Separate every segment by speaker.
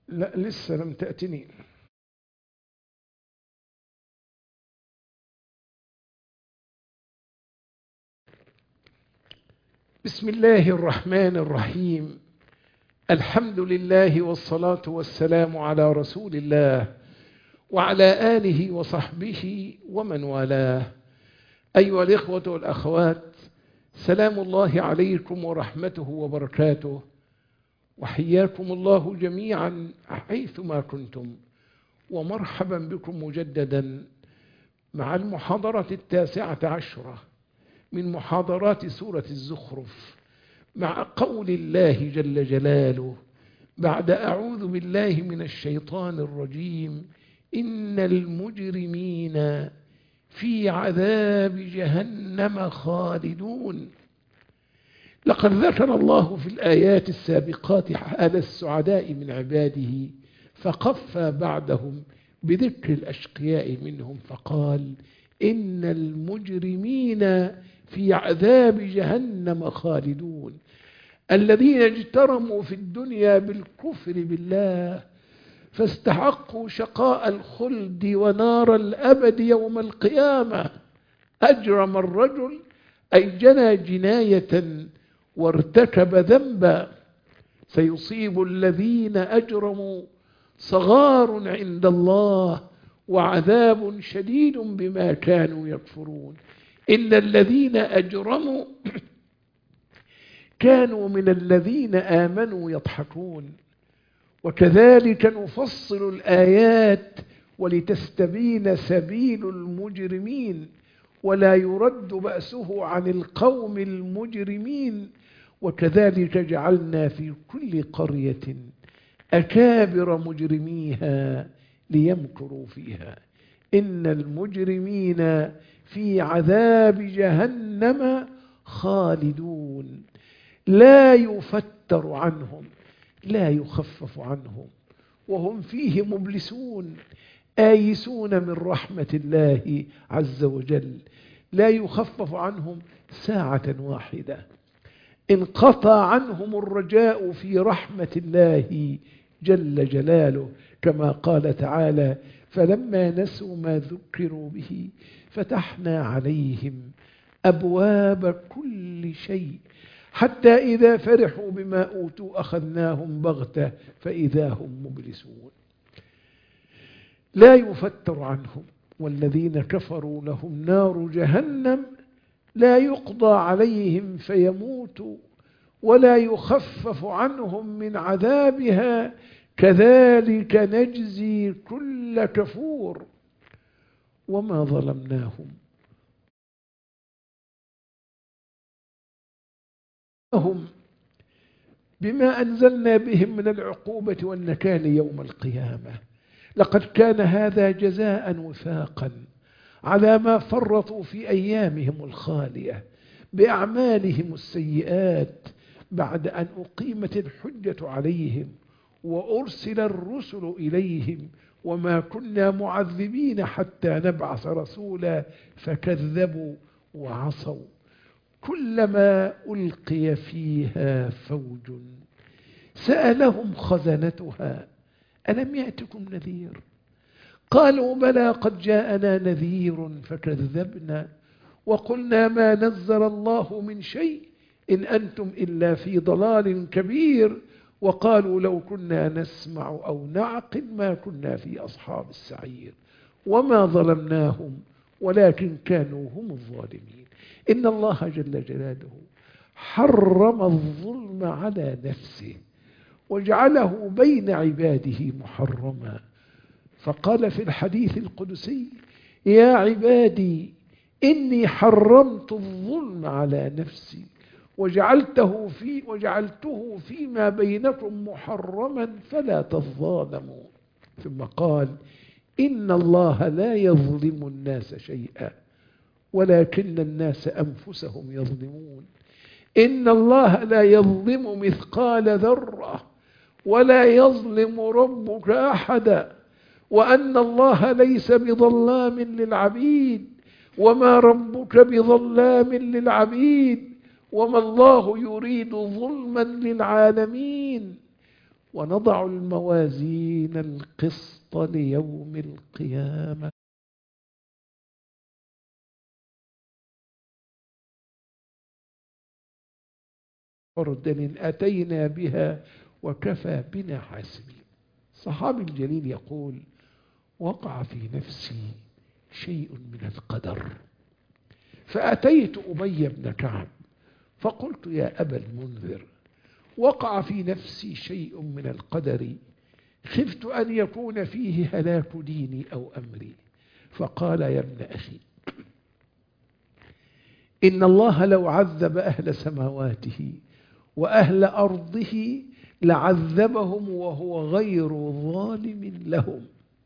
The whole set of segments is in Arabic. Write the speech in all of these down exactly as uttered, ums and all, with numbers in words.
Speaker 1: لا لسه لم تأتني. بسم الله الرحمن الرحيم. الحمد لله والصلاة والسلام على رسول الله وعلى آله وصحبه ومن والاه. أيها الإخوة والأخوات، سلام الله عليكم ورحمته وبركاته، وحياكم الله جميعا حيثما كنتم، ومرحبا بكم مجددا مع المحاضرة التاسعة عشرة من محاضرات سورة الزخرف، مع قول الله جل جلاله بعد أعوذ بالله من الشيطان الرجيم: إن المجرمين في عذاب جهنم خالدون. لقد ذكر الله في الآيات السابقات حال السعداء من عباده، فقفى بعدهم بذكر الأشقياء منهم فقال: إن المجرمين في عذاب جهنم خالدون. الذين اجترموا في الدنيا بالكفر بالله فاستحقوا شقاء الخلد ونار الأبد يوم القيامة. أجرم الرجل أي جنى جناية وارتكب ذنبا. سيصيب الذين أجرموا صغار عند الله وعذاب شديد بما كانوا يكفرون. إن الذين أجرموا كانوا من الذين آمنوا يضحكون. وكذلك نفصل الآيات ولتستبين سبيل المجرمين ولا يرد بأسه عن القوم المجرمين. وكذلك جعلنا في كل قرية أكابر مجرميها ليمكروا فيها. إن المجرمين في عذاب جهنم خالدون لا يفتر عنهم، لا يخفف عنهم، وهم فيه مبلسون آيسون من رحمة الله عز وجل. لا يخفف عنهم ساعة واحدة. انقطع عنهم الرجاء في رحمة الله جل جلاله، كما قال تعالى: فلما نسوا ما ذكروا به فتحنا عليهم أبواب كل شيء حتى إذا فرحوا بما أوتوا أخذناهم بغتة فإذا هم مبلسون. لا يفتر عنهم. والذين كفروا لهم نار جهنم لا يقضى عليهم فيموتوا ولا يخفف عنهم من عذابها كذلك نجزي كل كفور. وما ظلمناهم هم بما أنزلنا بهم من العقوبة والنكال يوم القيامة. لقد كان هذا جزاء وفاقا على ما فرطوا في أيامهم الخالية بأعمالهم السيئات، بعد أن أقيمت الحجة عليهم وأرسل الرسل إليهم، وما كنا معذبين حتى نبعث رسولا فكذبوا وعصوا. كلما ألقي فيها فوج سألهم خزنتها ألم يأتكم نذير؟ قالوا بلى قد جاءنا نذير فكذبنا وقلنا ما نزل الله من شيء إن أنتم إلا في ضلال كبير. وقالوا لو كنا نسمع أو نعقل ما كنا في أصحاب السعير. وما ظلمناهم ولكن كانوا هم الظالمين. إن الله جل جلاله حرم الظلم على نفسه وجعله بين عباده محرما، فقال في الحديث القدسي: يا عبادي إني حرمت الظلم على نفسي وجعلته في وجعلته فيما بينكم محرما فلا تظالموا. ثم قال: إن الله لا يظلم الناس شيئا ولكن الناس أنفسهم يظلمون. إن الله لا يظلم مثقال ذرة ولا يظلم ربك أحدا، وأن الله ليس بظلام للعبيد، وما ربك بظلام للعبيد، وما الله يريد ظلما للعالمين. ونضع الموازين القسط ليوم القيامة عرضا أتينا بها وكفى بنا حاسبين. الصحابي الجليل يقول: وقع في نفسي شيء من القدر، فأتيت أبي بن كعب فقلت: يا أبا المنذر، وقع في نفسي شيء من القدر، خفت أن يكون فيه هلاك ديني أو أمري. فقال: يا ابن أخي، إن الله لو عذب أهل سماواته وأهل أرضه لعذبهم وهو غير ظالم لهم.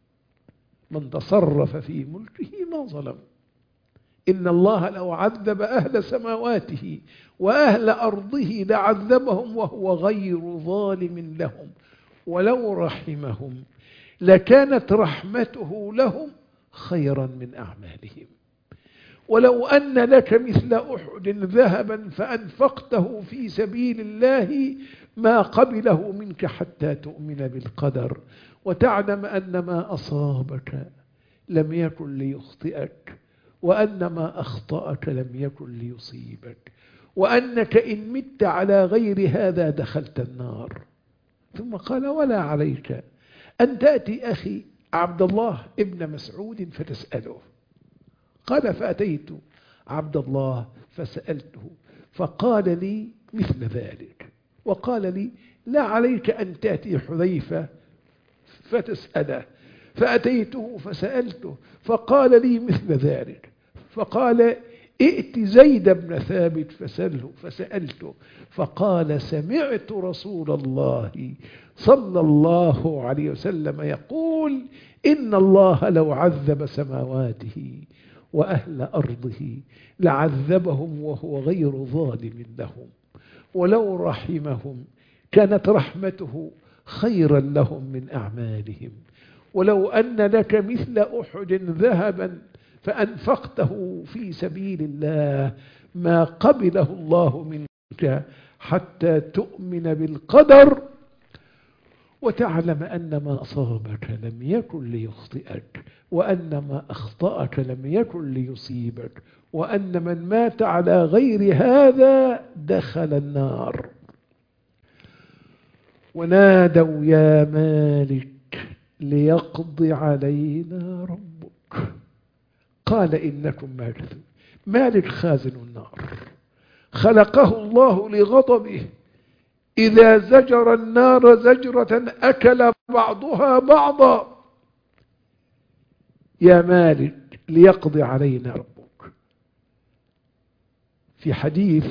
Speaker 1: من تصرف في ملكه ما ظلم. إن الله لو عذب أهل سماواته وأهل أرضه لعذبهم وهو غير ظالم لهم، ولو رحمهم لكانت رحمته لهم خيرا من أعمالهم. ولو أن لك مثل أحد ذهبا فأنفقته في سبيل الله ما قبله منك حتى تؤمن بالقدر وتعلم أن ما أصابك لم يكن ليخطئك، وأن ما أخطأك لم يكن ليصيبك، وأنك إن مت على غير هذا دخلت النار. ثم قال: ولا عليك أن تأتي أخي عبد الله ابن مسعود فتسأله. قال: فأتيت عبد الله فسألته فقال لي مثل ذلك، وقال لي: لا عليك أن تأتي حذيفة فتسأله. فأتيته فسألته فقال لي مثل ذلك، فقال: ائت زيد بن ثابت فسأله فسألته فقال: سمعت رسول الله صلى الله عليه وسلم يقول: إن الله لو عذب سماواته وأهل أرضه لعذبهم وهو غير ظالم لهم، ولو رحمهم كانت رحمته خيرا لهم من أعمالهم. ولو أن لك مثل أحد ذهبا فأنفقته في سبيل الله ما قبله الله منك حتى تؤمن بالقدر وتعلم أن ما أصابك لم يكن ليخطئك، وأن ما أخطأك لم يكن ليصيبك، وأن من مات على غير هذا دخل النار. ونادوا: يا مالك ليقضي علينا ربك. قال: إنكم ماكثون. مالك خازن النار، خلقه الله لغضبه، إذا زجر النار زجرة أكل بعضها بعضا. يا مالك ليقضي علينا ربك. في حديث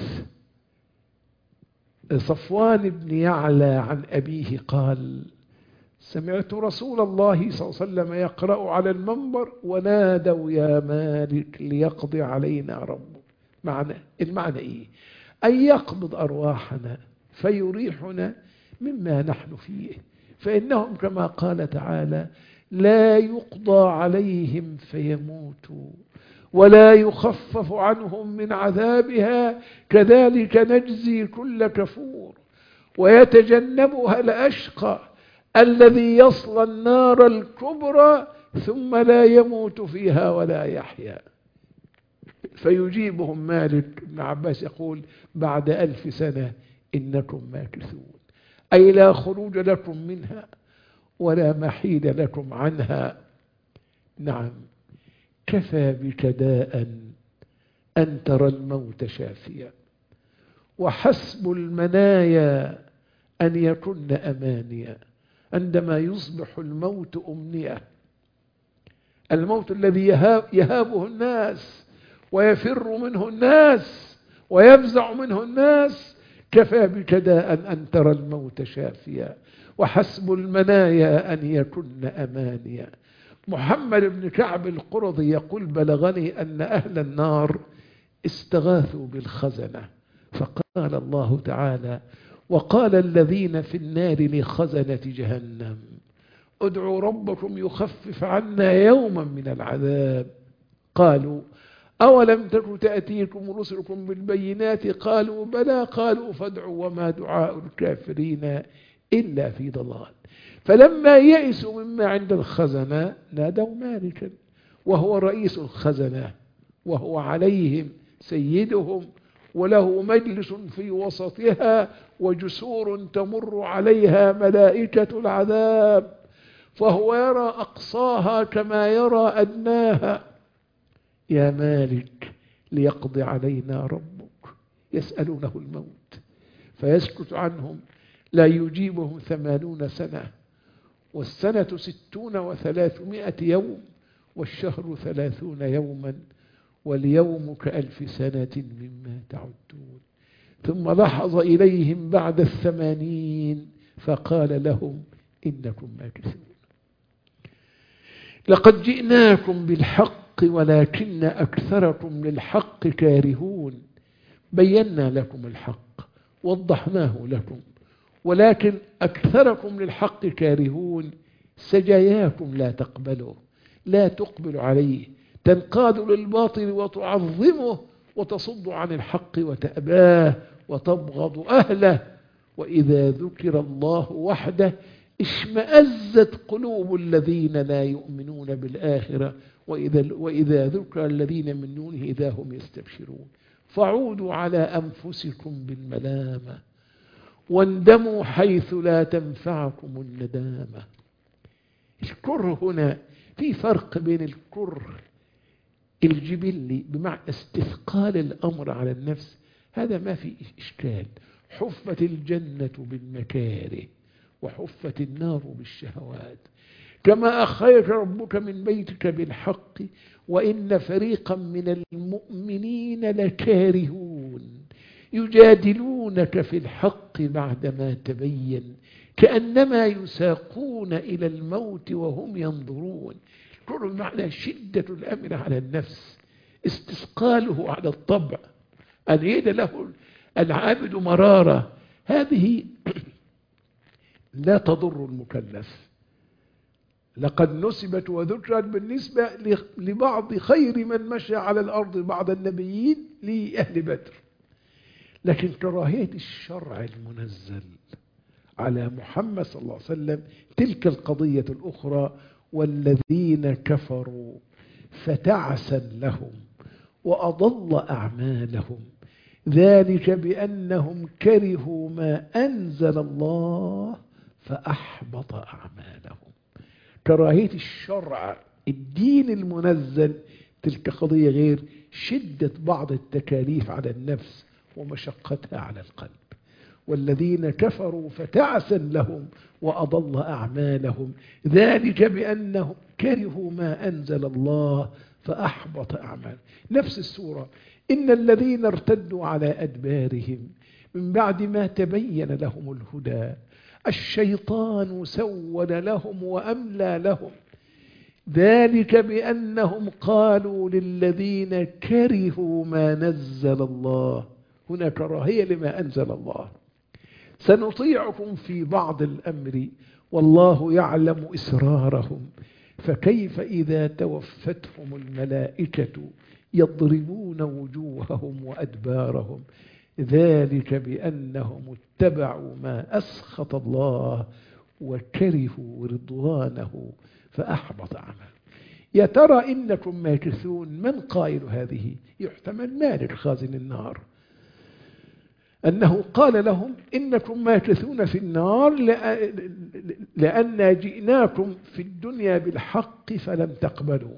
Speaker 1: صفوان بن يعلى عن أبيه قال: سمعت رسول الله صلى الله عليه وسلم يقرأ على المنبر: ونادوا يا مالك ليقضي علينا ربك. معنى المعنى إيه؟ أن يقبض أرواحنا فيريحنا مما نحن فيه، فإنهم كما قال تعالى: لا يقضى عليهم فيموتوا ولا يخفف عنهم من عذابها كذلك نجزي كل كفور ويتجنبها الأشقى الذي يصلى النار الكبرى ثم لا يموت فيها ولا يحيا. فيجيبهم مالك بن عباس يقول: بعد ألف سنة إنكم ماكثون، أي لا خروج لكم منها ولا محيد لكم عنها. نعم، كفى بك داء أن ترى الموت شافيا، وحسب المنايا أن يكن أمانيا، عندما يصبح الموت أمنية، الموت الذي يهاب يهابه الناس ويفر منه الناس ويفزع منه الناس. كفى بك داء أن ترى الموت شافيا، وحسب المنايا أن يكن أمانيا. محمد بن كعب القرظي يقول: بلغني أن أهل النار استغاثوا بالخزنة، فقال الله تعالى: وقال الذين في النار لخزنة جهنم ادعوا ربكم يخفف عنا يوما من العذاب. قالوا: أولم تك تأتيكم رسلكم بالبينات؟ قالوا: بلى. قالوا: فادعوا وما دعاء الكافرين إلا في ضلال. فلما يئسوا مما عند الخزنة نادوا مالكا وهو رئيس الخزنة وهو عليهم سيدهم، وله مجلس في وسطها وجسور تمر عليها ملائكة العذاب، فهو يرى أقصاها كما يرى أدناها. يا مالك ليقضي علينا ربك، يسألونه الموت فيسكت عنهم لا يجيبهم ثمانون سنة، والسنة ستون وثلاثمائة يوم، والشهر ثلاثون يوما، واليوم كألف سنة مما تعدون. ثم لحظ إليهم بعد الثمانين فقال لهم إنكم ماكثون. لقد جئناكم بالحق ولكن أكثركم للحق كارهون. بينا لكم الحق وضحناه لكم، ولكن أكثركم للحق كارهون. سجاياكم لا تقبله، لا تقبل عليه، تنقاد للباطل وتعظمه، وتصد عن الحق وتأباه وتبغض أهله. وإذا ذكر الله وحده اشمأزت قلوب الذين لا يؤمنون بالآخرة، وإذا, وإذا ذكر الذين من دونه إذا هم يستبشرون. فعودوا على أنفسكم بالملامة واندموا حيث لا تنفعكم الندامة. الكره هنا في فرق بين الكره الجبلي بمعنى استثقال الأمر على النفس، هذا ما في إشكال. حفت الجنة بالمكاره وحفت النار بالشهوات. كما أخرج ربك من بيتك بالحق وإن فريقا من المؤمنين لكارهون يجادلونك في الحق بعدما تبين كأنما يساقون إلى الموت وهم ينظرون. كل معنى شدة الأمر على النفس، استثقاله على الطبع، أن يد له العابد مرارة. هذه لا تضر المكلف. لقد نسبت وذكرت بالنسبة لبعض خير من مشى على الأرض بعد النبيين لأهل بدر، لكن كراهية الشرع المنزل على محمد صلى الله عليه وسلم تلك القضية الأخرى. والذين كفروا فتعسا لهم وأضل أعمالهم ذلك بأنهم كرهوا ما أنزل الله فأحبط أعمالهم. كراهية الشرع الدين المنزل تلك قضية غير شدة بعض التكاليف على النفس ومشقتها على القلب. والذين كفروا فتعسا لهم وأضل أعمالهم ذلك بأنهم كرهوا ما أنزل الله فأحبط أعمالهم. نفس السورة. إن الذين ارتدوا على أدبارهم من بعد ما تبين لهم الهدى الشيطان سول لهم وأملى لهم ذلك بأنهم قالوا للذين كرهوا ما نزل الله. هنا كراهية لما أنزل الله. سنطيعكم في بعض الأمر والله يعلم إسرارهم فكيف إذا توفتهم الملائكة يضربون وجوههم وأدبارهم ذلك بأنهم اتبعوا ما أسخط الله وكرهوا رضوانه فأحبط أعمالهم. يا ترى إنكم ماكثون، من قائل هذه؟ يحتمل مالك خازن النار أنه قال لهم إنكم ماكثون في النار لأن جئناكم في الدنيا بالحق فلم تقبلوا.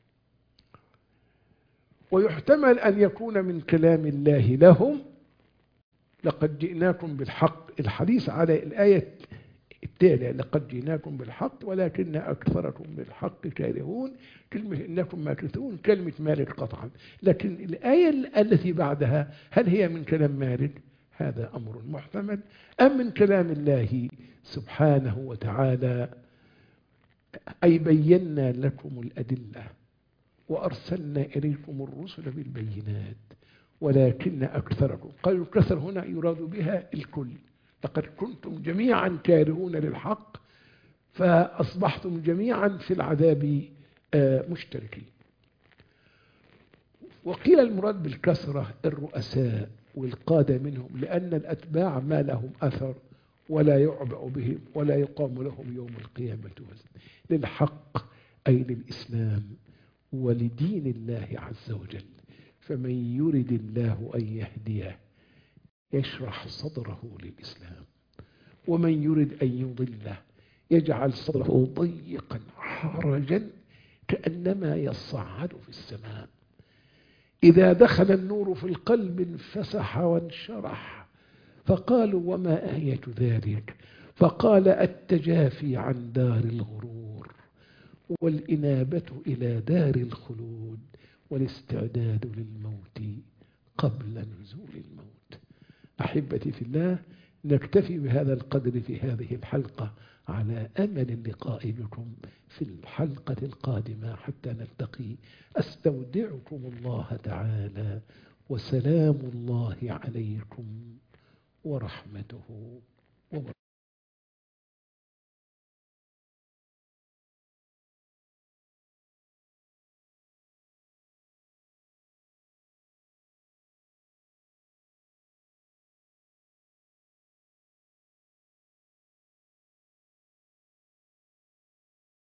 Speaker 1: ويحتمل أن يكون من كلام الله لهم لقد جئناكم بالحق، الحديث على الآية التالية لقد جئناكم بالحق ولكن أكثركم بالحق كارهون. كلمة إنكم ماكثون كلمة مالك قطعا، لكن الآية التي بعدها هل هي من كلام مالك؟ هذا أمر محتمل أم من كلام الله سبحانه وتعالى؟ أي بينا لكم الأدلة وأرسلنا إليكم الرسل بالبينات ولكن أكثركم. قالوا الكثر هنا يراد بها الكل. لقد كنتم جميعا كارهون للحق فأصبحتم جميعا في العذاب مشتركين. وقيل المراد بالكثرة الرؤساء والقادة منهم، لأن الأتباع ما لهم أثر ولا يعبأ بهم ولا يقام لهم يوم القيامة وزن. للحق أي للإسلام ولدين الله عز وجل. فمن يرد الله أن يهديه يشرح صدره للإسلام، ومن يرد أن يضله يجعل صدره ضيقا حرجا كأنما يصعد في السماء. إذا دخل النور في القلب انفسح وانشرح. فقالوا وما آية ذلك؟ فقال التجافي عن دار الغرور والإنابة إلى دار الخلود والاستعداد للموت قبل نزول الموت. أحبتي في الله، نكتفي بهذا القدر في هذه الحلقة على أمل اللقاء بكم في الحلقة القادمة حتى نلتقي. أستودعكم الله تعالى، وسلام الله عليكم ورحمته وبركاته.